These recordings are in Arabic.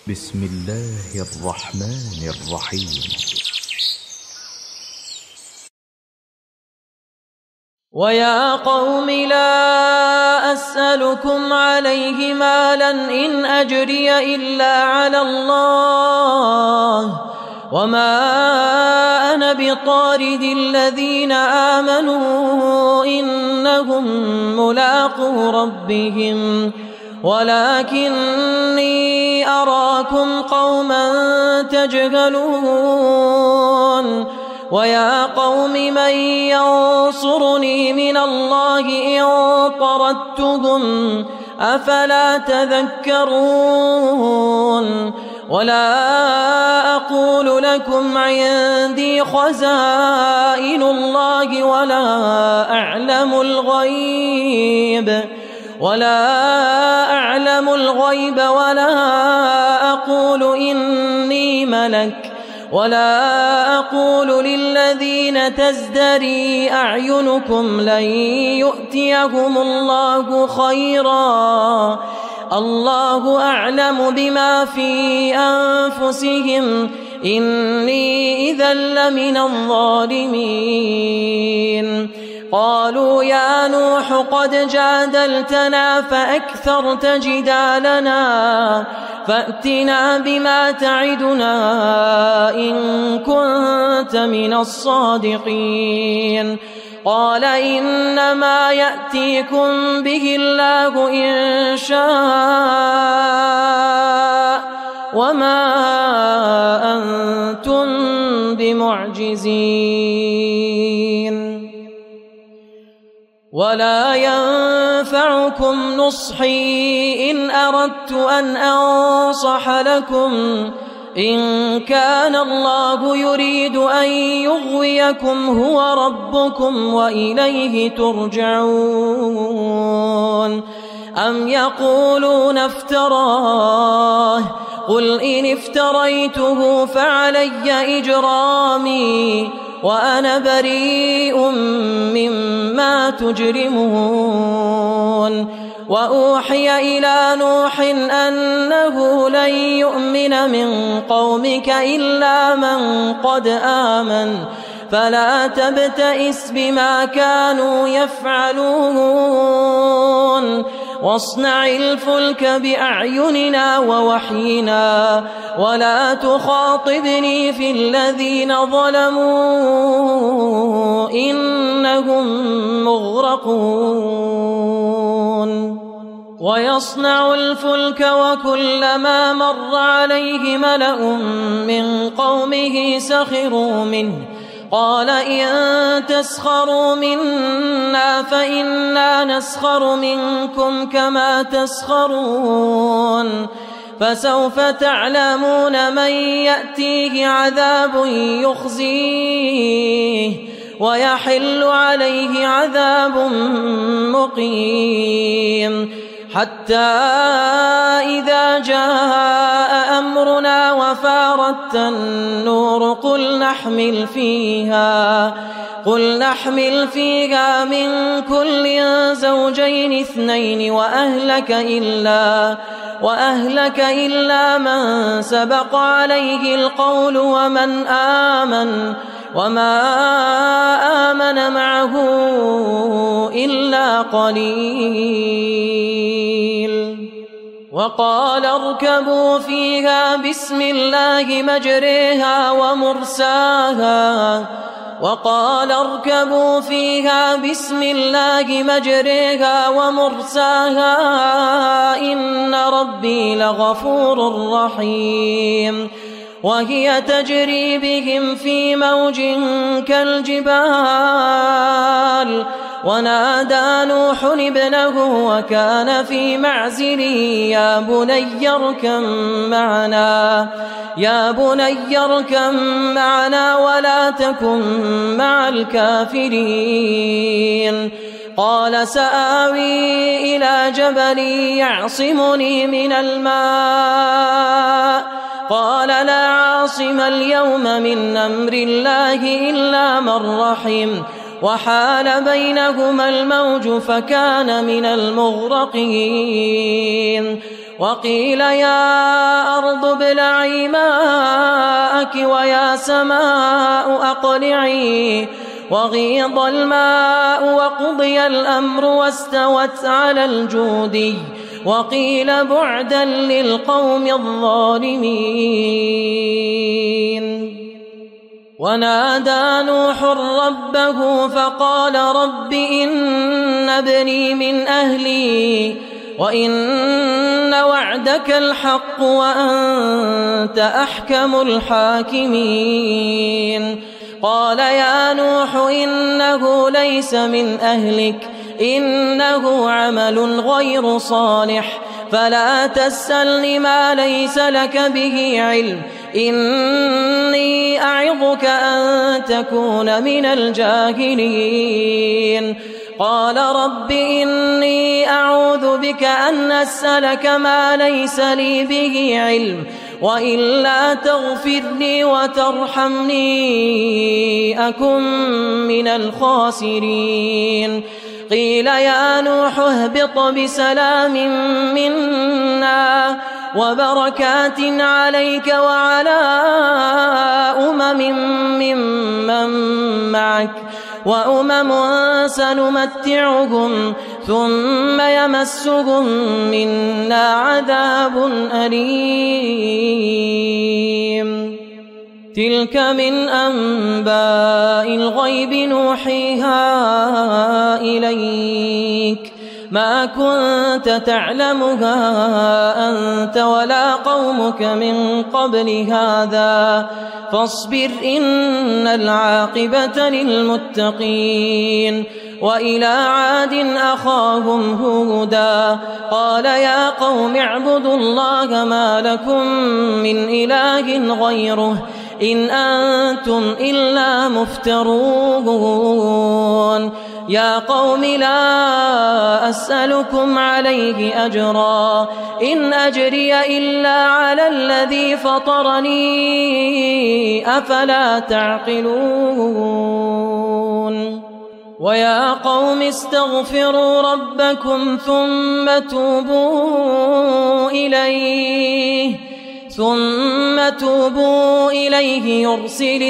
بسم الله الرحمن الرحيم. ويا قوم لا أسألكم عليه مالا إن أجري إلا على الله وما أنا بطارد الذين آمنوا إنهم ملاقو ربهم ولكني أراكم قوما تجهلون. ويا قوم من ينصرني من الله إن طردتهم أفلا تذكرون. ولا أقول لكم عندي خزائن الله ولا أعلم الغيب ولا أقول إني ملك ولا أقول للذين تزدري أعينكم لن يؤتيهم الله خيرا الله أعلم بما في أنفسهم إني إذا لمن الظالمين. قالوا يا نوح قد جادلتنا فأكثرت جدالنا فأتنا بما تعدنا إن كنت من الصادقين. قال إنما يأتيكم به الله إن شاء وما أنتم بمعجزين. ولا ينفعكم نصحي إن أردت أن أنصح لكم إن كان الله يريد أن يغويكم هو ربكم وإليه ترجعون. أم يقولون افتراه قل إن افتريته فعلي إجرامي وأنا بريء مما تجرمون. وأوحي إلى نوح أنه لن يؤمن من قومك إلا من قد آمن فلا تبتئس بما كانوا يفعلون. واصنع الفلك بأعيننا ووحينا ولا تخاطبني في الذين ظلموا إنهم مغرقون. ويصنع الفلك وكلما مر عليه ملأ من قومه سخروا منه قال إن تسخروا منا فإنا نسخر منكم كما تسخرون. فسوف تعلمون من يأتيه عذاب يخزيه ويحل عليه عذاب مقيم. حتى إذا جاء أمرنا وفارت النور قل نحمل فيها من كل زوجين اثنين وأهلك إلا من سبق عليه القول ومن آمن وما آمن معه إلا قليل. وقال اركبوا فيها بسم الله مجريها ومرساها إن ربي لغفور رحيم. وهي تجري بهم في موج كالجبال ونادى نوح ابنه وكان في معزل يا بني اركب معنا ولا تكن مع الكافرين. قال سآوي إلى جبل يعصمني من الماء قال لا عاصم اليوم من أمر الله إلا من رحم وحال بينهما الموج فكان من المغرقين. وقيل يا أرض ابلعي ماءك ويا سماء أقلعي وغيض الماء وقضي الأمر واستوت على الجودي وقيل بعدا للقوم الظالمين. ونادى نوح ربه فقال رب إن ابني من أهلي وإن وعدك الحق وأنت أحكم الحاكمين. قال يا نوح إنه ليس من أهلك إنه عمل غير صالح فلا تسألني ما ليس لك به علم إني أعظك أن تكون من الجاهلين. قال رب إني أعوذ بك أن أسألك ما ليس لي به علم وإلا تغفر لي وترحمني أكن من الخاسرين. قيل يا نوح اهبط بسلام منا وبركات عليك وعلى ممن معك وأمم سنمتعهم ثم يمسهم منا عذاب أليم. تلك من أنباء الغيب نوحيها إليك ما كنت تعلمها أنت ولا قومك من قبل هذا فاصبر إن العاقبة للمتقين. وإلى عاد أخاهم هودا قال يا قوم اعبدوا الله ما لكم من إله غيره إن أنتم إلا مفترون. يا قوم لا أسألكم عليه أجرا إن أجري إلا على الذي فطرني أفلا تعقلون. ويا قوم استغفروا ربكم ثم توبوا إليه يرسل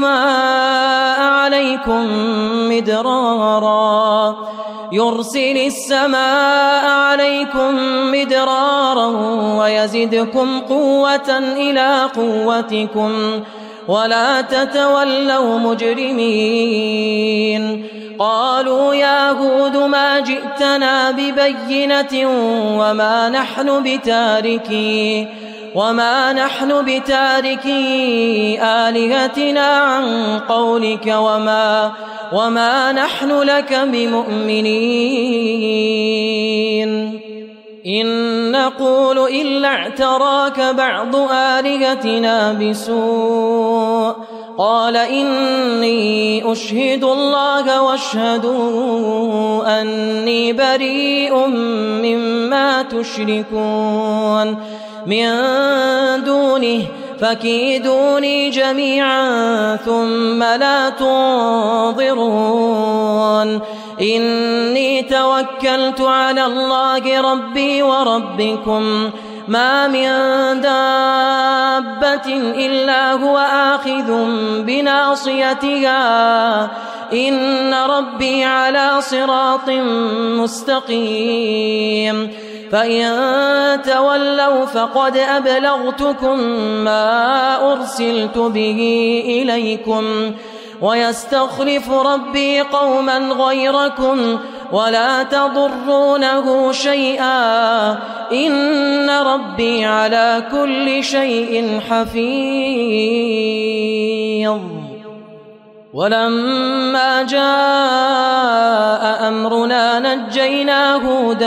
السماء عليكم مدرارا ويزدكم قوة إلى قوتكم ولا تتولوا مجرمين. قالوا يا هود ما جئتنا ببينة وما نحن بتاركي آلهتنا عن قولك وما نحن لك بمؤمنين إن نقول إلا اعتراك بعض آلهتنا بسوء. قال إني أشهد الله واشهدوا أني بريء مما تشركون من دونه فكيدوني جميعا ثم لا تنظرون. إني توكلت على الله ربي وربكم ما من دابة إلا هو آخذ بناصيتها إن ربي على صراط مستقيم. فإن تولوا فقد أبلغتكم ما أرسلت به إليكم ويستخلف ربي قوما غيركم ولا تضرونه شيئا إن ربي على كل شيء حفيظ. ولما جاء أمرنا نجينا هودا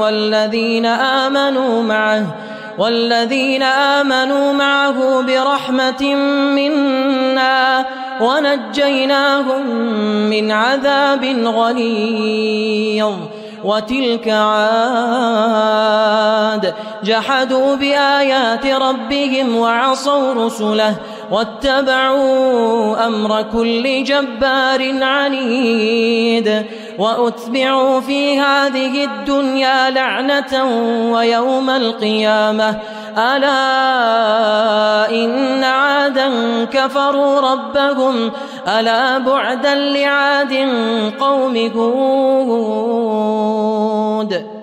والذين آمنوا معه برحمة منا ونجيناهم من عذاب غليظ. وتلك عاد جحدوا بآيات ربهم وعصوا رسله واتبعوا أمر كل جبار عنيد وأتبعوا في هذه الدنيا لعنة ويوم القيامة ألا كفروا ربهم ألا بعدا لعاد قوم هود